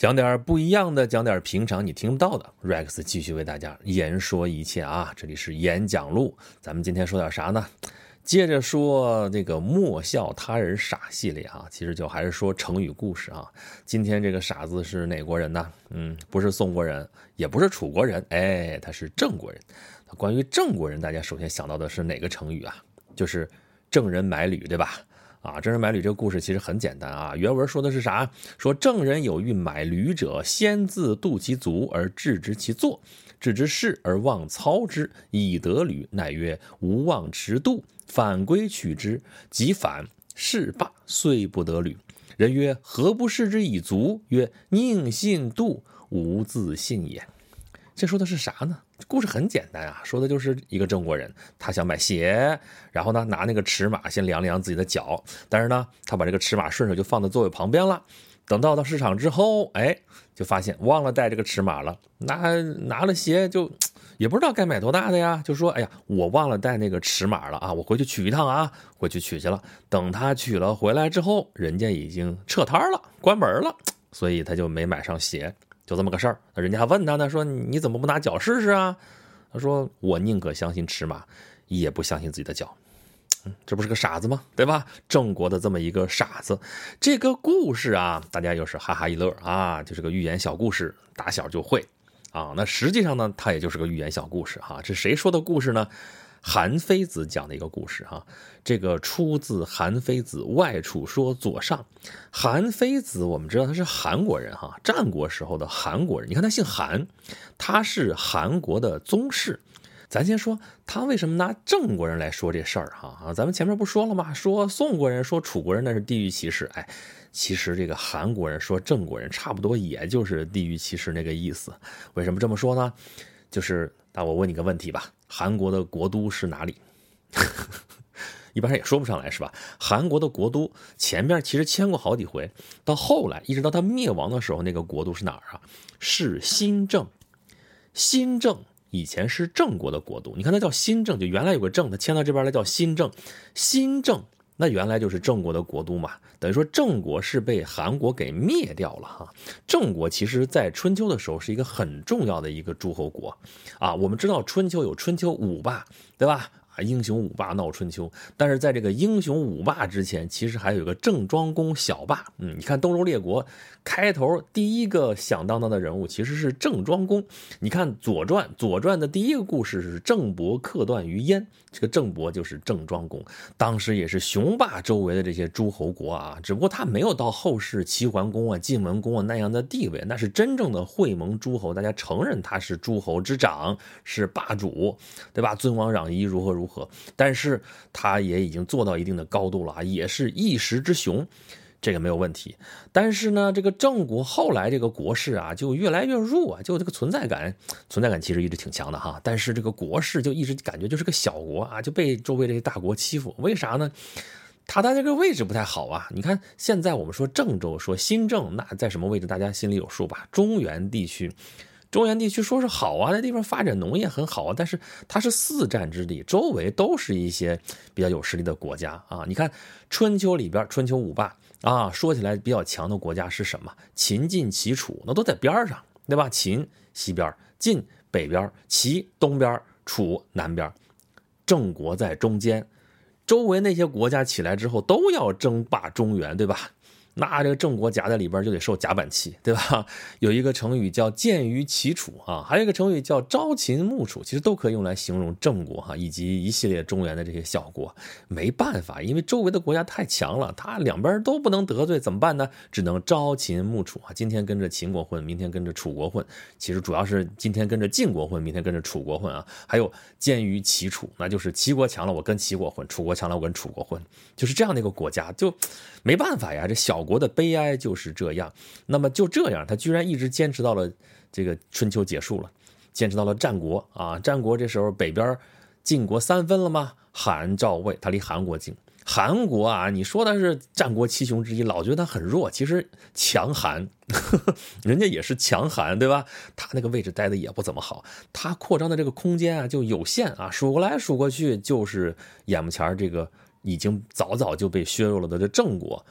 讲点不一样的，讲点平常你听不到的。Rex 继续为大家言说一切啊！这里是演讲录，咱们今天说点啥呢？接着说这个莫笑他人傻系列啊，其实就还是说成语故事啊。今天这个傻子是哪国人呢？不是宋国人，也不是楚国人，他是郑国人。关于郑国人，大家首先想到的是哪个成语啊？就是郑人买履，对吧？郑人买履这个故事其实很简单啊，原文说的是啥？说郑人有欲买履者，先自度其足而置之其坐，置之事而忘操之，以得履，乃曰无忘持度，反归取之，即反事罢，遂不得履。人曰何不视之以足？曰宁信度，无自信也。这说的是啥呢？故事很简单啊，说的就是一个郑国人，他想买鞋，然后呢拿那个尺码先量量自己的脚，但是呢他把这个尺码顺手就放在座位旁边了。等到市场之后，就发现忘了带这个尺码了，拿了鞋就也不知道该买多大的呀，就说我忘了带那个尺码了啊，我回去取一趟啊，回去取去了。等他取了回来之后，人家已经撤摊了，关门了，所以他就没买上鞋。就这么个事儿，人家还问他呢，说你怎么不拿脚试试啊？他说我宁可相信尺码，也不相信自己的脚。这不是个傻子吗？对吧？郑国的这么一个傻子，这个故事啊，大家又是哈哈一乐啊，就是个寓言小故事，打小就会啊。那实际上呢，它也就是个寓言小故事哈。这谁说的故事呢？韩非子讲的一个故事哈，这个出自韩非子外储说左上。韩非子我们知道他是韩国人哈，战国时候的韩国人。你看他姓韩，他是韩国的宗室。咱先说他为什么拿郑国人来说这事儿哈？咱们前面不说了吗？说宋国人说楚国人那是地域歧视，其实这个韩国人说郑国人差不多也就是地域歧视那个意思。为什么这么说呢？就是我问你个问题吧，韩国的国都是哪里？一般人也说不上来是吧？韩国的国都前面其实迁过好几回，到后来一直到他灭亡的时候，那个国都是哪儿啊？是新郑。新郑以前是郑国的国都，你看它叫新郑，就原来有个郑，它迁到这边来叫新郑。新郑那原来就是郑国的国都嘛，等于说郑国是被韩国给灭掉了哈。郑国其实在春秋的时候是一个很重要的一个诸侯国啊。我们知道春秋有春秋五霸，对吧？英雄五霸闹春秋，但是在这个英雄五霸之前，其实还有一个郑庄公小霸。你看东周列国开头第一个响当当的人物其实是郑庄公。你看左传的第一个故事是郑伯克段于鄢，这个郑伯就是郑庄公，当时也是雄霸周围的这些诸侯国啊，只不过他没有到后世齐桓公啊、晋文公啊那样的地位，那是真正的会盟诸侯，大家承认他是诸侯之长，是霸主，对吧？尊王攘夷如何，但是他也已经做到一定的高度了啊，也是一时之雄，这个没有问题。但是呢，这个郑国后来这个国势啊就越来越弱啊，就这个存在感其实一直挺强的哈，但是这个国势就一直感觉就是个小国啊，就被周围这些大国欺负。为啥呢？他的这个位置不太好啊。你看现在我们说郑州，说新郑，那在什么位置大家心里有数吧？中原地区说是好啊，那地方发展农业很好啊，但是它是四战之地，周围都是一些比较有实力的国家啊。你看春秋里边，春秋五霸啊，说起来比较强的国家是什么？秦晋齐楚，那都在边上，对吧？秦西边，晋北边，齐东边，楚南边，郑国在中间，周围那些国家起来之后都要争霸中原，对吧？那这个郑国夹在里边就得受夹板气，对吧？有一个成语叫见于齐楚啊，还有一个成语叫朝秦暮楚，其实都可以用来形容郑国哈，以及一系列中原的这些小国。没办法，因为周围的国家太强了，他两边都不能得罪，怎么办呢？只能朝秦暮楚啊，今天跟着秦国混，明天跟着楚国混。其实主要是今天跟着晋国混，明天跟着楚国混啊。还有见于齐楚，那就是齐国强了我跟齐国混，楚国强了我跟楚国混，就是这样的一个国家，就没办法呀，这小国的悲哀就是这样。那么就这样，他居然一直坚持到了这个春秋结束了，坚持到了战国啊。战国这时候北边晋国三分了吗？韩赵魏，他离韩国近。韩国啊，你说他是战国七雄之一，老觉得他很弱，其实强韩人家也是强韩，对吧？他那个位置待的也不怎么好，他扩张的这个空间啊就有限啊，数过来数过去就是眼目前这个已经早早就被削弱了的这郑国。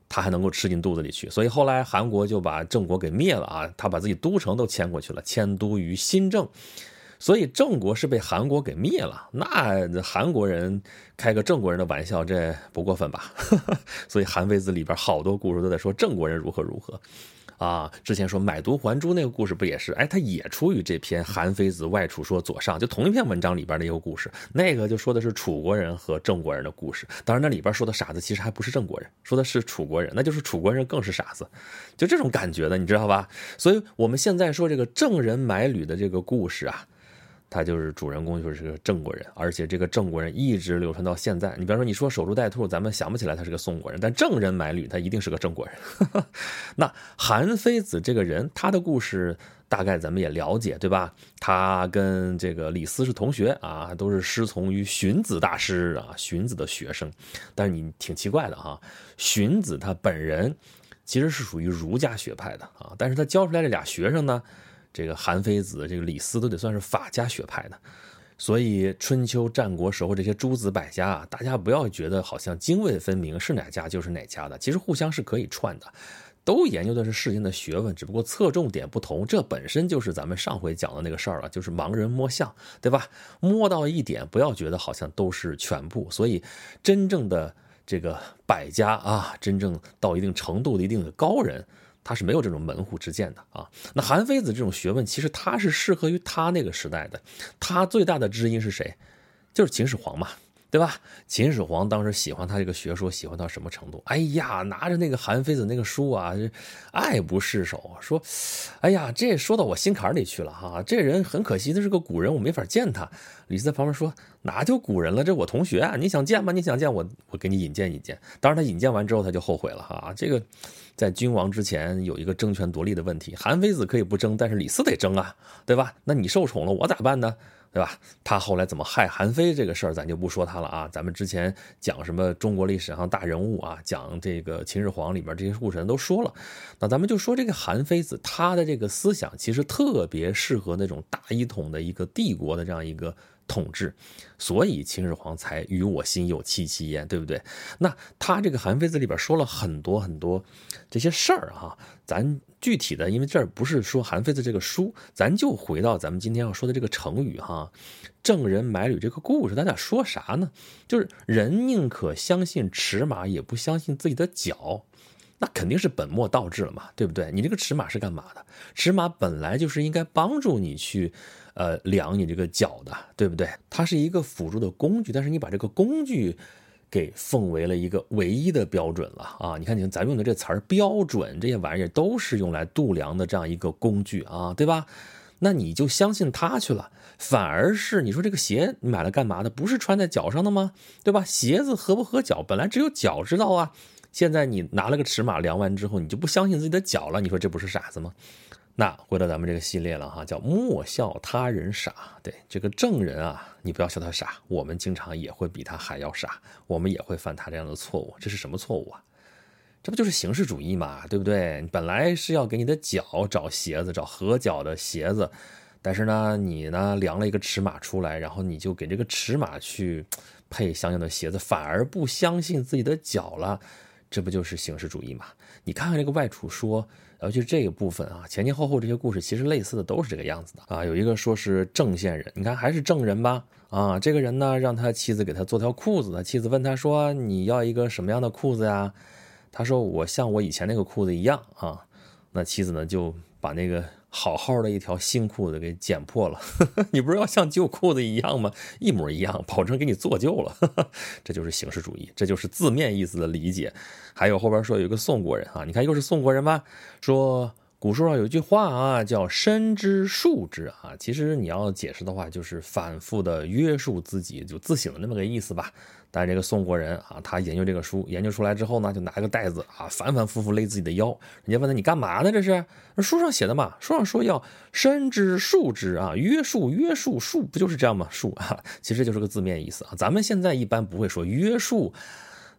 他还能够吃进肚子里去。所以后来韩国就把郑国给灭了啊，他把自己都城都迁过去了，迁都于新郑。所以郑国是被韩国给灭了，那韩国人开个郑国人的玩笑，这不过分吧？所以《韩非子》里边好多故事都在说郑国人如何如何啊。之前说买椟还珠那个故事不也是？哎，它也出于这篇《韩非子·外储说左上》，就同一篇文章里边的一个故事。那个就说的是楚国人和郑国人的故事。当然，那里边说的傻子其实还不是郑国人，说的是楚国人，那就是楚国人更是傻子，就这种感觉的，你知道吧？所以我们现在说这个郑人买履的这个故事啊。他就是主人公就是个郑国人，而且这个郑国人一直流传到现在。你比方说你说守株待兔，咱们想不起来他是个宋国人，但郑人买履他一定是个郑国人。那韩非子这个人，他的故事大概咱们也了解，对吧？他跟这个李斯是同学啊，都是师从于荀子大师啊，荀子的学生。但是你挺奇怪的哈，荀子他本人其实是属于儒家学派的啊，但是他教出来这俩学生呢，这个韩非子、这个李斯都得算是法家学派的。所以春秋战国时候这些诸子百家啊，大家不要觉得好像泾渭分明，是哪家就是哪家的，其实互相是可以串的，都研究的是世间的学问，只不过侧重点不同。这本身就是咱们上回讲的那个事儿了，就是盲人摸象，对吧？摸到一点，不要觉得好像都是全部。所以真正的这个百家啊，真正到一定程度的一定的高人，他是没有这种门户之见的啊。那韩非子这种学问，其实他是适合于他那个时代的。他最大的知音是谁？就是秦始皇嘛，对吧？秦始皇当时喜欢他这个学说，喜欢到什么程度？哎呀，拿着那个韩非子那个书啊，爱不释手，说，哎呀，这说到我心坎里去了哈。这人很可惜，他是个古人，我没法见他。李斯在旁边说，哪就古人了？这我同学啊，你想见吗？你想见我给你引荐引荐。当然他引荐完之后他就后悔了哈。这个在君王之前有一个争权夺利的问题，韩非子可以不争，但是李斯得争啊，对吧？那你受宠了，我咋办呢？对吧？他后来怎么害韩非这个事儿，咱就不说他了啊。咱们之前讲什么中国历史上大人物啊，讲这个秦始皇里边这些故事都说了。那咱们就说这个韩非子，他的这个思想其实特别适合那种大一统的一个帝国的这样一个统治，所以秦始皇才与我心有戚戚焉，对不对？那他这个韩非子里边说了很多很多这些事儿哈，咱具体的，因为这儿不是说韩非子这个书，咱就回到咱们今天要说的这个成语哈，郑人买履这个故事，咱俩说啥呢？就是人宁可相信尺马，也不相信自己的脚。那肯定是本末倒置了嘛，对不对？你这个尺马是干嘛的？尺马本来就是应该帮助你去量你这个脚的，对不对？它是一个辅助的工具，但是你把这个工具给奉为了一个唯一的标准了啊！你看咱用的这词儿标准，这些玩意儿都是用来度量的这样一个工具啊，对吧？那你就相信它去了，反而是你说这个鞋你买了干嘛的？不是穿在脚上的吗？对吧？鞋子合不合脚，本来只有脚知道啊。现在你拿了个尺码量完之后，你就不相信自己的脚了，你说这不是傻子吗？那回到咱们这个系列了哈，叫莫笑他人傻。对，这个郑人啊，你不要笑他傻，我们经常也会比他还要傻，我们也会犯他这样的错误。这是什么错误啊？这不就是形式主义嘛，对不对？本来是要给你的脚找鞋子，找合脚的鞋子，但是呢，你呢量了一个尺码出来，然后你就给这个尺码去配相应的鞋子，反而不相信自己的脚了。这不就是形式主义嘛？你看看这个外储说，尤其是这个部分啊，前前后后这些故事其实类似的都是这个样子的啊。有一个说是郑县人，你看还是郑人吧啊。这个人呢，让他妻子给他做条裤子，他妻子问他说：“你要一个什么样的裤子呀？”他说：“我像我以前那个裤子一样啊。”那妻子呢就把那个好好的一条新裤子给剪破了。你不是要像旧裤子一样吗？一模一样，保证给你做旧了。这就是形式主义，这就是字面意思的理解。还有后边说有一个宋国人啊，你看又是宋国人吧，说古书上有一句话啊，叫深知数之啊。其实你要解释的话，就是反复的约束自己，就自省的那么个意思吧。但是这个宋国人啊，他研究这个书，研究出来之后呢，就拿个带子啊，反反复复勒自己的腰。人家问他你干嘛呢？这是书上写的嘛？书上说要深知数之啊，约束数不就是这样吗？数啊，其实就是个字面意思啊。咱们现在一般不会说约束，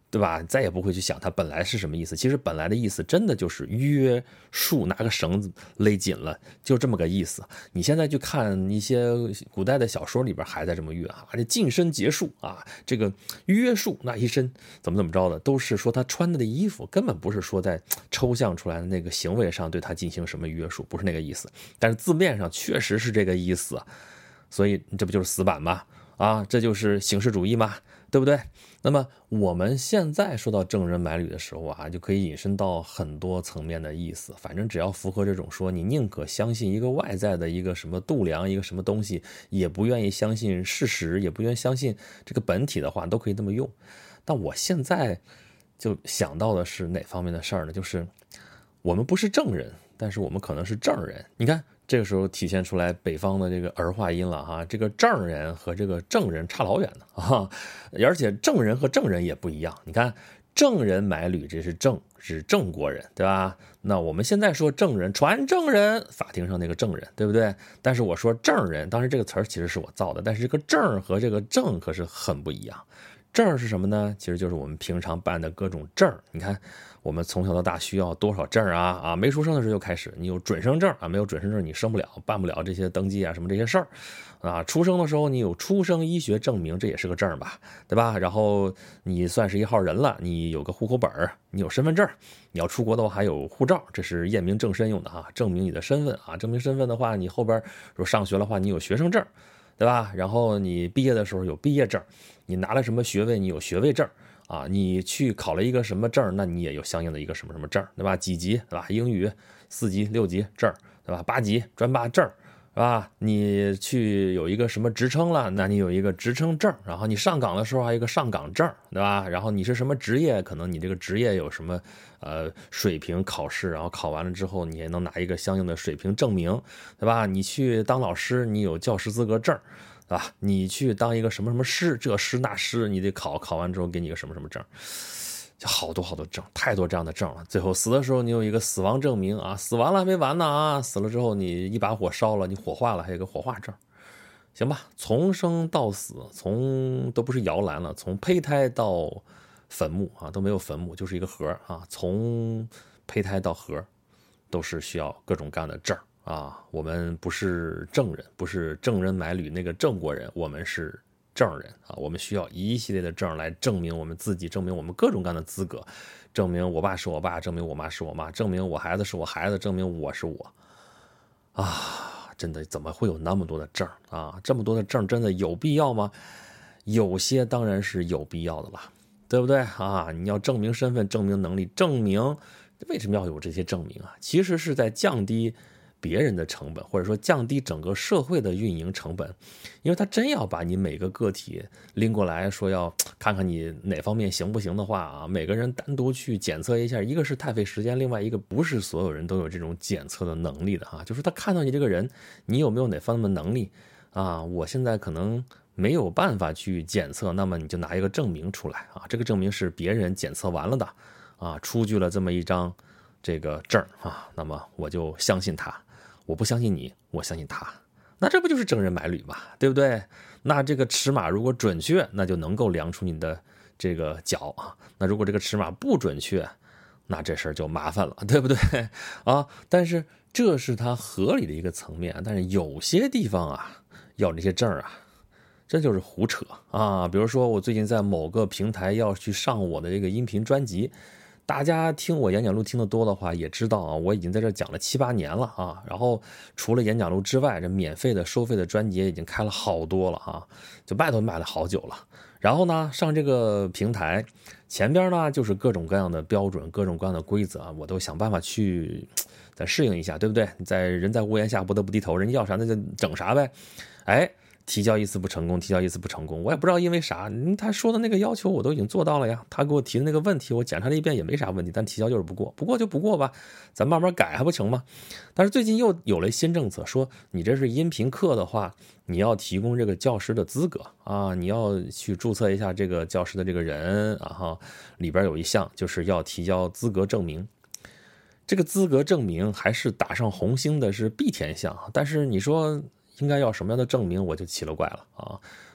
对吧？再也不会去想它本来是什么意思。其实本来的意思真的就是约束，拿个绳子勒紧了，就这么个意思。你现在去看一些古代的小说里边还在这么约啊，这近身结束啊，这个约束那一身怎么着的，都是说他穿的衣服，根本不是说在抽象出来的那个行为上对他进行什么约束，不是那个意思。但是字面上确实是这个意思，所以这不就是死板吗？啊，这就是形式主义吗？对不对？那么我们现在说到证人买履的时候啊，就可以引申到很多层面的意思。反正只要符合这种说你宁可相信一个外在的一个什么度量，一个什么东西，也不愿意相信事实，也不愿意相信这个本体的话，都可以这么用。但我现在就想到的是哪方面的事儿呢？就是我们不是证人，但是我们可能是证人。你看这个时候体现出来北方的这个儿化音了哈，这个证人和这个证人差老远了啊，而且证人和证人也不一样。你看证人买履，这是证，是郑国人，对吧？那我们现在说证人，传证人，法庭上那个证人，对不对？但是我说证人，当然这个词儿其实是我造的，但是这个证和这个证可是很不一样。证是什么呢？其实就是我们平常办的各种证。你看我们从小到大需要多少证啊？没出生的时候就开始，你有准生证啊，没有准生证你生不了，办不了这些登记啊什么这些事儿啊。出生的时候你有出生医学证明，这也是个证吧，对吧？然后你算是一号人了，你有个户口本，你有身份证，你要出国的话还有护照，这是验明正身用的哈，证明你的身份啊。证明身份的话，你后边如果上学的话，你有学生证，对吧？然后你毕业的时候有毕业证，你拿了什么学位，你有学位证啊，你去考了一个什么证，那你也有相应的一个什么什么证，对吧？几级，对吧？英语4级、6级证，对吧？8级专8证，是吧？你去有一个什么职称了，那你有一个职称证，然后你上岗的时候还有一个上岗证，对吧？然后你是什么职业，可能你这个职业有什么水平考试，然后考完了之后你也能拿一个相应的水平证明，对吧？你去当老师，你有教师资格证，对吧？你去当一个什么什么师，这师那师，你得考完之后给你个什么什么证，就好多证，太多这样的证了。最后死的时候你有一个死亡证明啊，死完了还没完呢啊，死了之后你一把火烧了，你火化了，还有个火化证，行吧？从生到死，从都不是摇篮了，从胚胎到坟墓啊，都没有坟墓，就是一个盒啊，从胚胎到盒，都是需要各种各样的证啊。我们不是证人，不是证人买履那个郑国人，我们是证人啊。我们需要一系列的证来证明我们自己，证明我们各种各样的资格，证明我爸是我爸，证明我妈是我妈，证明我孩子是我孩子，证明我是我啊。真的怎么会有那么多的证啊？这么多的证真的有必要吗？有些当然是有必要的了，对不对啊？你要证明身份，证明能力，证明为什么要有这些证明啊？其实是在降低别人的成本，或者说降低整个社会的运营成本。因为他真要把你每个个体拎过来说要看看你哪方面行不行的话啊，每个人单独去检测一下，一个是太费时间，另外一个不是所有人都有这种检测的能力的啊。就是他看到你这个人，你有没有哪方面的能力啊？我现在可能没有办法去检测，那么你就拿一个证明出来啊，这个证明是别人检测完了的啊，出具了这么一张这个证啊，那么我就相信他，我不相信你，我相信他，那这不就是证人买履嘛，对不对？那这个尺码如果准确，那就能够量出你的这个脚啊。那如果这个尺码不准确，那这事儿就麻烦了，对不对啊？但是这是它合理的一个层面，但是有些地方啊，要这些证啊，这就是胡扯啊。比如说我最近在某个平台要去上我的这个音频专辑，大家听我演讲录听得多的话，也知道啊，我已经在这讲了7、8年了啊。然后除了演讲录之外，这免费的、收费的专辑也已经开了好多了啊，就卖都卖了好久了。然后呢，上这个平台前边呢，就是各种各样的标准、各种各样的规则啊，我都想办法去再适应一下，对不对？人在屋檐下不得不低头，人家要啥那就整啥呗。哎，提交一次不成功，提交一次不成功，我也不知道因为啥。他说的那个要求我都已经做到了呀，他给我提的那个问题我检查了一遍也没啥问题，但提交就是不过，不过就不过吧，咱慢慢改还不成吗？但是最近又有了新政策，说你这是音频课的话，你要提供这个教师的资格啊，你要去注册一下这个教师的这个人啊，里边有一项就是要提交资格证明。这个资格证明还是打上红星的是必填项，但是你说应该要什么样的证明，我就奇了怪了啊！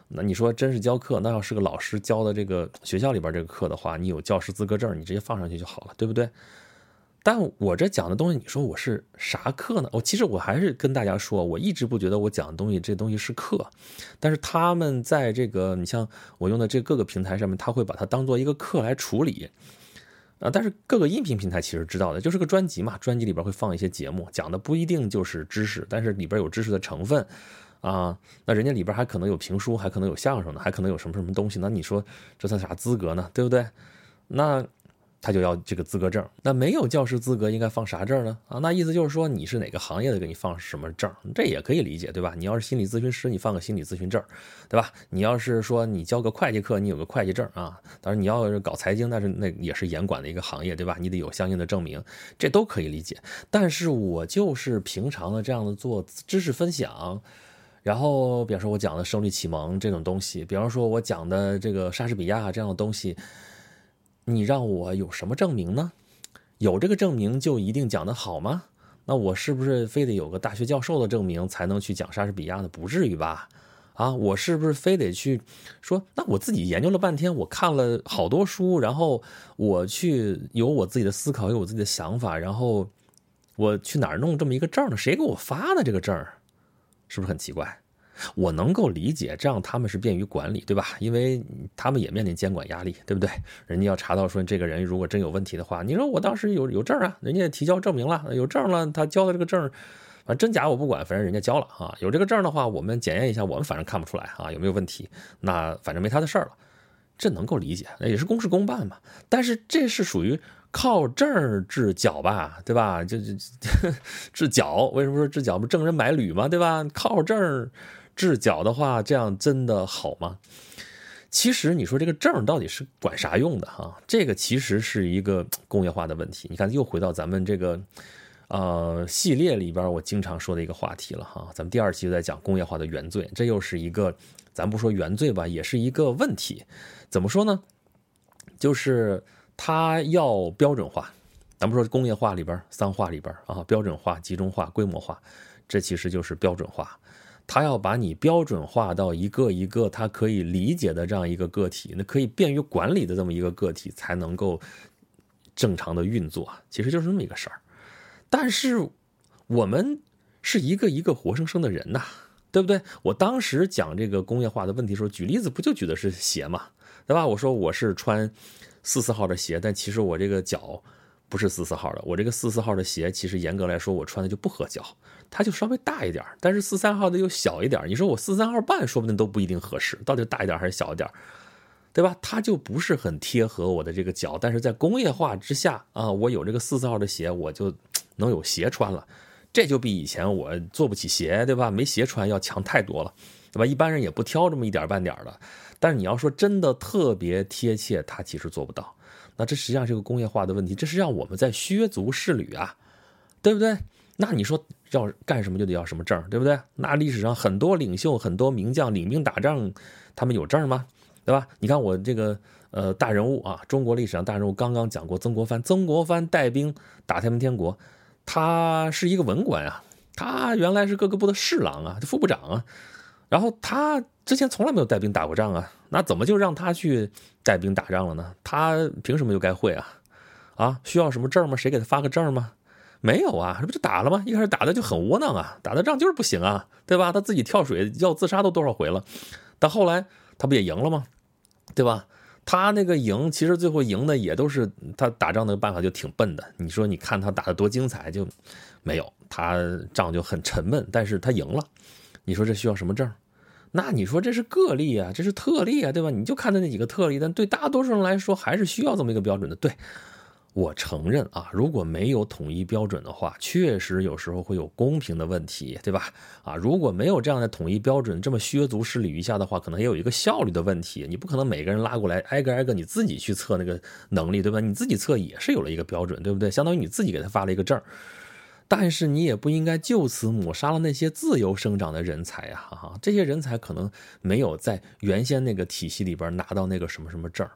那你说真是教课，那要是个老师教的这个学校里边这个课的话，你有教师资格证，你直接放上去就好了，对不对？但我这讲的东西，你说我是啥课呢？其实我还是跟大家说，我一直不觉得我讲的东西这东西是课，但是他们在这个你像我用的这各个平台上面，他会把它当做一个课来处理。但是各个音频平台其实知道的，就是个专辑嘛，专辑里边会放一些节目，讲的不一定就是知识，但是里边有知识的成分啊。那人家里边还可能有评书，还可能有相声呢，还可能有什么什么东西，那你说这算啥资格呢？对不对？那他就要这个资格证，那没有教师资格应该放啥证呢？那意思就是说你是哪个行业的，给你放什么证，这也可以理解，对吧？你要是心理咨询师，你放个心理咨询证，对吧？你要是说你教个会计课，你有个会计证啊。当然你要是搞财经，那也是严管的一个行业，对吧？你得有相应的证明，这都可以理解。但是我就是平常的这样的做知识分享。然后比方说我讲的胜利启蒙这种东西，比方说我讲的这个莎士比亚这样的东西，你让我有什么证明呢？有这个证明就一定讲得好吗？那我是不是非得有个大学教授的证明才能去讲莎士比亚呢？不至于吧？我是不是非得去说，那我自己研究了半天，我看了好多书，然后我去有我自己的思考，有我自己的想法，然后我去哪儿弄这么一个证呢？谁给我发的这个证？是不是很奇怪？我能够理解，这样他们是便于管理，对吧？因为他们也面临监管压力，对不对？人家要查到说这个人如果真有问题的话，你说我当时有证啊，人家提交证明了，有证了，他交的这个证，反正真假我不管，反正人家交了啊。有这个证的话，我们检验一下，我们反正看不出来啊有没有问题，那反正没他的事儿了，这能够理解，也是公事公办嘛。但是这是属于靠证治脚吧，对吧？就治脚，为什么说治脚？不证人买履嘛，对吧？靠证治脚的话，这样真的好吗？其实你说这个证到底是管啥用的哈？这个其实是一个工业化的问题。你看，又回到咱们这个系列里边我经常说的一个话题了哈。咱们第2期就在讲工业化的原罪，这又是一个咱不说原罪吧，也是一个问题。怎么说呢？就是它要标准化。咱们说工业化里边、商化里边标准化、集中化、规模化，这其实就是标准化。他要把你标准化到一个一个他可以理解的这样一个个体，那可以便于管理的这么一个个体，才能够正常的运作，其实就是这么一个事儿。但是我们是一个一个活生生的人呐，对不对？我当时讲这个工业化的问题的时候，举例子不就举的是鞋嘛，对吧？我说我是穿44号的鞋，但其实我这个脚不是44号的，我这个44号的鞋其实严格来说我穿的就不合脚，它就稍微大一点，但是43号的又小一点。你说我43号半说不定都不一定合适，到底大一点还是小一点，对吧？它就不是很贴合我的这个脚。但是在工业化之下我有这个44号的鞋，我就能有鞋穿了，这就比以前我做不起鞋，对吧？没鞋穿要强太多了，对吧？一般人也不挑这么一点半点的。但是你要说真的特别贴切，它其实做不到。那这实际上是个工业化的问题，这是让我们在削足适履啊，对不对？那你说要干什么就得要什么证，对不对？那历史上很多领袖、很多名将领兵打仗，他们有证吗？对吧？你看我这个大人物中国历史上大人物刚刚讲过曾国藩，曾国藩带兵打太平天国，他是一个文官啊，他原来是各个部的侍郎啊，副部长啊，然后他之前从来没有带兵打过仗啊，那怎么就让他去带兵打仗了呢？他凭什么就该会啊？需要什么证吗？谁给他发个证吗？没有啊，这不就打了吗？一开始打的就很窝囊啊，打的仗就是不行啊，对吧？他自己跳水要自杀都多少回了，但后来他不也赢了吗？对吧？他那个赢，其实最后赢的也都是他打仗的办法就挺笨的。你说你看他打的多精彩，就没有，他仗就很沉闷，但是他赢了。你说这需要什么证？那你说这是个例啊，这是特例啊，对吧？你就看到那几个特例，但对大多数人来说还是需要这么一个标准的。对，我承认如果没有统一标准的话，确实有时候会有公平的问题，对吧？如果没有这样的统一标准，这么削足适履一下的话，可能也有一个效率的问题。你不可能每个人拉过来挨个你自己去测那个能力，对吧？你自己测也是有了一个标准，对不对？相当于你自己给他发了一个证。但是你也不应该就此抹杀了那些自由生长的人才这些人才可能没有在原先那个体系里边拿到那个什么什么证，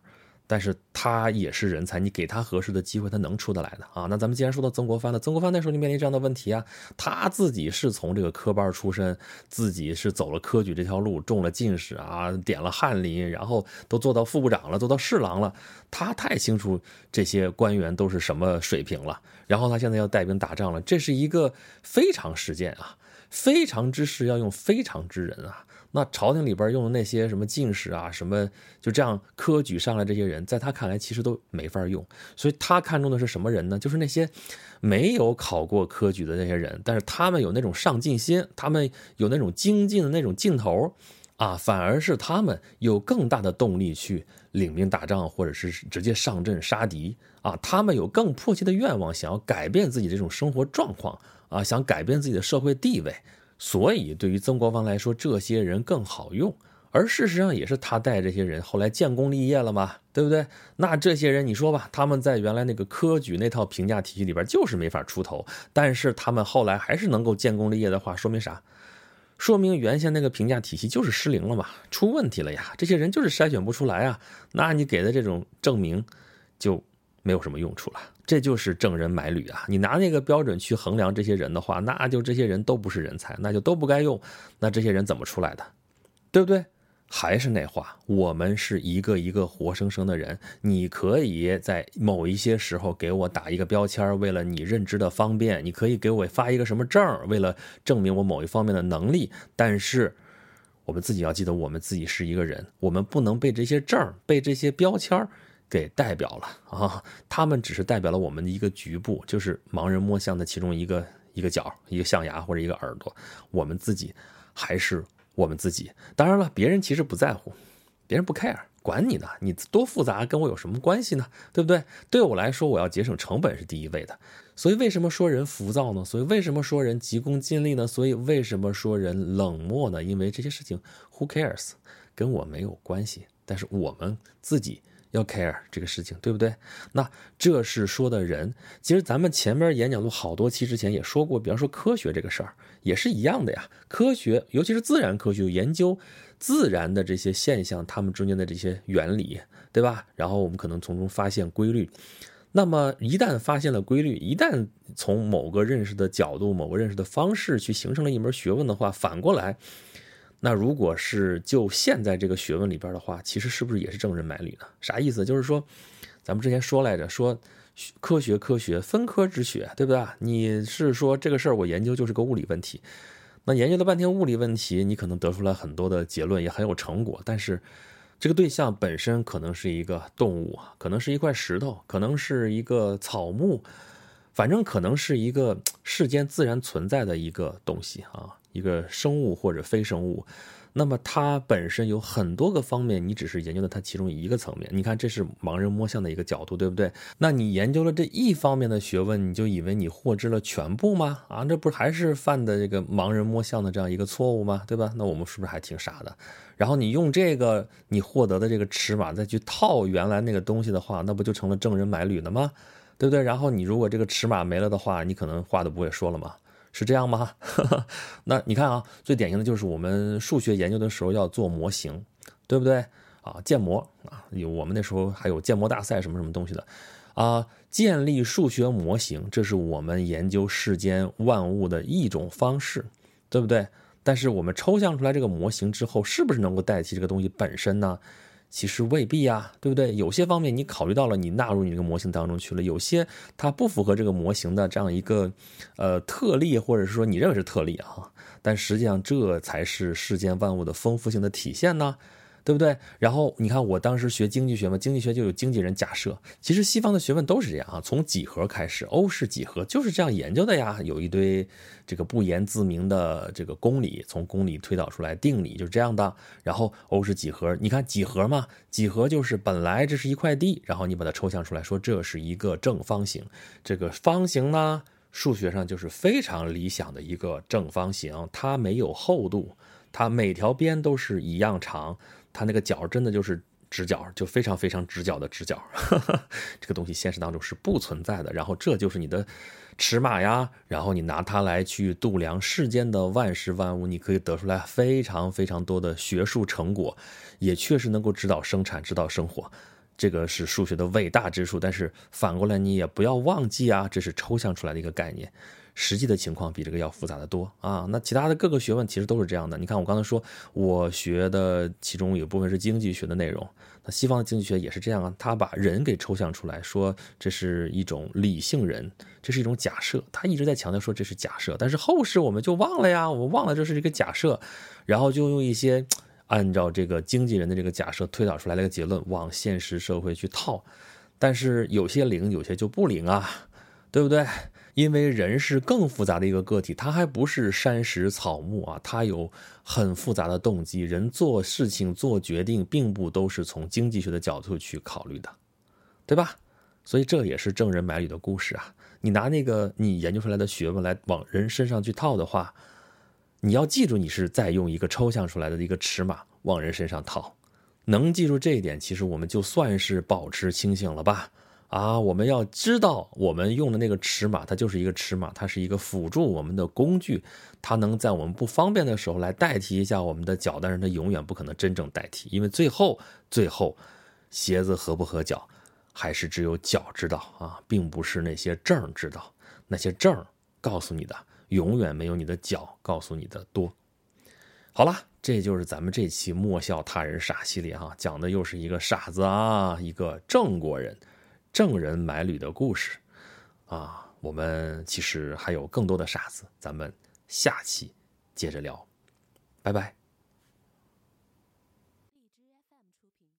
但是他也是人才，你给他合适的机会，他能出得来的啊。那咱们既然说到曾国藩了，曾国藩那时候就面临这样的问题啊，他自己是从这个科班出身，自己是走了科举这条路，中了进士啊，点了翰林，然后都做到副部长了，做到侍郎了，他太清楚这些官员都是什么水平了。然后他现在要带兵打仗了，这是一个非常实践啊，非常之事要用非常之人啊。那朝廷里边用的那些什么进士啊，什么就这样科举上来这些人，在他看来其实都没法用。所以他看重的是什么人呢？就是那些没有考过科举的那些人，但是他们有那种上进心，他们有那种精进的那种劲头啊，反而是他们有更大的动力去领兵打仗，或者是直接上阵杀敌啊。他们有更迫切的愿望，想要改变自己这种生活状况啊，想改变自己的社会地位。所以对于曾国藩来说，这些人更好用，而事实上也是他带这些人后来建功立业了嘛，对不对？那这些人你说吧，他们在原来那个科举那套评价体系里边就是没法出头，但是他们后来还是能够建功立业的话，说明啥？说明原先那个评价体系就是失灵了嘛，出问题了呀，这些人就是筛选不出来啊，那你给的这种证明就没有什么用处了。这就是郑人买履啊！你拿那个标准去衡量这些人的话，那就这些人都不是人才，那就都不该用。那这些人怎么出来的？对不对？还是那话，我们是一个一个活生生的人。你可以在某一些时候给我打一个标签，为了你认知的方便；你可以给我发一个什么证，为了证明我某一方面的能力。但是我们自己要记得，我们自己是一个人，我们不能被这些证、被这些标签给代表了啊！他们只是代表了我们的一个局部，就是盲人摸象的其中一个角、一个象牙或者一个耳朵。我们自己还是我们自己。当然了，别人其实不在乎，别人不 care， 管你呢，你多复杂跟我有什么关系呢？对不对？对我来说，我要节省成本是第一位的。所以为什么说人浮躁呢？所以为什么说人急功近利呢？所以为什么说人冷漠呢？因为这些事情 who cares， 跟我没有关系，但是我们自己要 care 这个事情，对不对？那这是说的人。其实咱们前面演讲录好多期之前也说过，比方说科学这个事儿也是一样的呀。科学尤其是自然科学，研究自然的这些现象，它们中间的这些原理，对吧？然后我们可能从中发现规律。那么一旦发现了规律，一旦从某个认识的角度、某个认识的方式去形成了一门学问的话，反过来，那如果是就现在这个学问里边的话，其实是不是也是郑人买履呢？啥意思？就是说咱们之前说来着，说科学分科之学，对不对？你是说这个事儿我研究就是个物理问题，那研究了半天物理问题，你可能得出来很多的结论，也很有成果，但是这个对象本身可能是一个动物，可能是一块石头，可能是一个草木，反正可能是一个世间自然存在的一个东西啊，一个生物或者非生物。那么它本身有很多个方面，你只是研究了它其中一个层面。你看，这是盲人摸象的一个角度，对不对？那你研究了这一方面的学问，你就以为你获知了全部吗？啊，这不是还是犯的这个盲人摸象的这样一个错误吗？对吧？那我们是不是还挺傻的？然后你用这个你获得的这个尺码再去套原来那个东西的话，那不就成了郑人买履了吗？对不对？然后你如果这个尺码没了的话，你可能话都不会说了吗？是这样吗？那你看啊，最典型的就是我们数学研究的时候要做模型，对不对啊？建模啊，我们那时候还有建模大赛什么什么东西的啊。建立数学模型，这是我们研究世间万物的一种方式，对不对？但是我们抽象出来这个模型之后，是不是能够代替这个东西本身呢？其实未必啊，对不对？有些方面你考虑到了，你纳入你这个模型当中去了，有些它不符合这个模型的这样一个特例，或者是说你认为是特例啊，但实际上这才是世间万物的丰富性的体现呢，对不对？然后你看我当时学经济学嘛，经济学就有经纪人假设，其实西方的学问都是这样啊，从几何开始，欧式几何就是这样研究的呀，有一堆这个不言自明的这个公理，从公理推导出来定理，就是这样的。然后欧式几何，你看几何嘛，几何就是本来这是一块地，然后你把它抽象出来说这是一个正方形，这个方形呢，数学上就是非常理想的一个正方形，它没有厚度，它每条边都是一样长，它那个角真的就是直角，就非常非常直角的直角，这个东西现实当中是不存在的。然后这就是你的尺码呀，然后你拿它来去度量世间的万事万物，你可以得出来非常非常多的学术成果，也确实能够指导生产、指导生活。 这个是数学的伟大之处，但是反过来你也不要忘记啊，这是抽象出来的一个概念，实际的情况比这个要复杂的多啊。那其他的各个学问其实都是这样的。你看我刚才说我学的其中有部分是经济学的内容，那西方的经济学也是这样啊，他把人给抽象出来，说这是一种理性人，这是一种假设，他一直在强调说这是假设，但是后世我们就忘了呀，我们忘了这是一个假设，然后就用一些按照这个经纪人的这个假设推导出来的一个结论往现实社会去套，但是有些灵，有些就不灵啊，对不对？因为人是更复杂的一个个体，他还不是山石草木啊，他有很复杂的动机，人做事情做决定并不都是从经济学的角度去考虑的，对吧？所以这也是郑人买履的故事啊。你拿那个你研究出来的学问来往人身上去套的话，你要记住你是在用一个抽象出来的一个尺码往人身上套，能记住这一点，其实我们就算是保持清醒了吧。啊，我们要知道我们用的那个尺码它就是一个尺码，它是一个辅助我们的工具，它能在我们不方便的时候来代替一下我们的脚，但是它永远不可能真正代替，因为最后鞋子合不合脚还是只有脚知道啊，并不是那些证知道，那些证告诉你的永远没有你的脚告诉你的多。好了，这就是咱们这期莫笑他人傻系列哈，讲的又是一个傻子啊，一个郑国人郑人买履的故事啊。我们其实还有更多的傻子，咱们下期接着聊，拜拜。